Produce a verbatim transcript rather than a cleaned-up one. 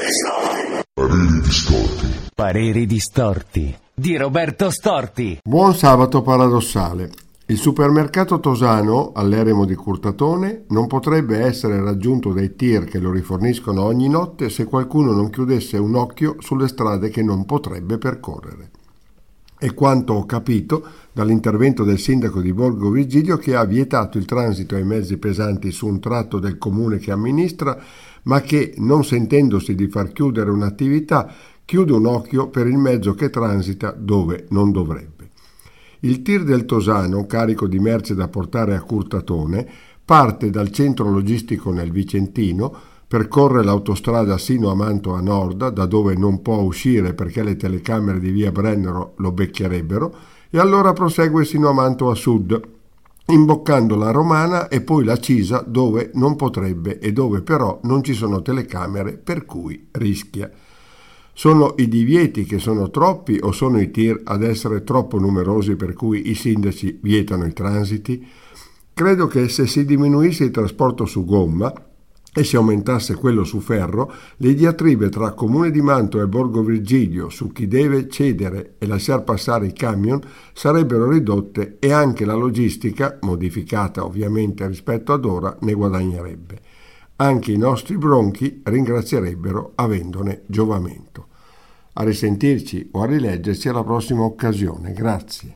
Pareri distorti. Pareri distorti di Roberto Storti. Buon sabato paradossale. Il supermercato tosano, all'eremo di Curtatone, non potrebbe essere raggiunto dai tir che lo riforniscono ogni notte se qualcuno non chiudesse un occhio sulle strade che non potrebbe percorrere. È quanto ho capito dall'intervento del sindaco di Borgo Virgilio, che ha vietato il transito ai mezzi pesanti su un tratto del comune che amministra, ma che, non sentendosi di far chiudere un'attività, chiude un occhio per il mezzo che transita dove non dovrebbe. Il tir del Tosano, carico di merce da portare a Curtatone, parte dal centro logistico nel Vicentino, percorre l'autostrada sino a Manto a nord, da dove non può uscire perché le telecamere di via Brennero lo becchierebbero, e allora prosegue sino a Manto a sud, imboccando la Romana e poi la Cisa, dove non potrebbe e dove però non ci sono telecamere, per cui rischia. Sono i divieti che sono troppi o sono i tir ad essere troppo numerosi per cui i sindaci vietano i transiti? Credo che se si diminuisse il trasporto su gomma e si aumentasse quello su ferro, le diatribe tra Comune di Manto e Borgo Virgilio su chi deve cedere e lasciar passare i camion sarebbero ridotte e anche la logistica, modificata ovviamente rispetto ad ora, ne guadagnerebbe. Anche i nostri bronchi ringrazierebbero avendone giovamento. A risentirci o a rileggerci alla prossima occasione. Grazie.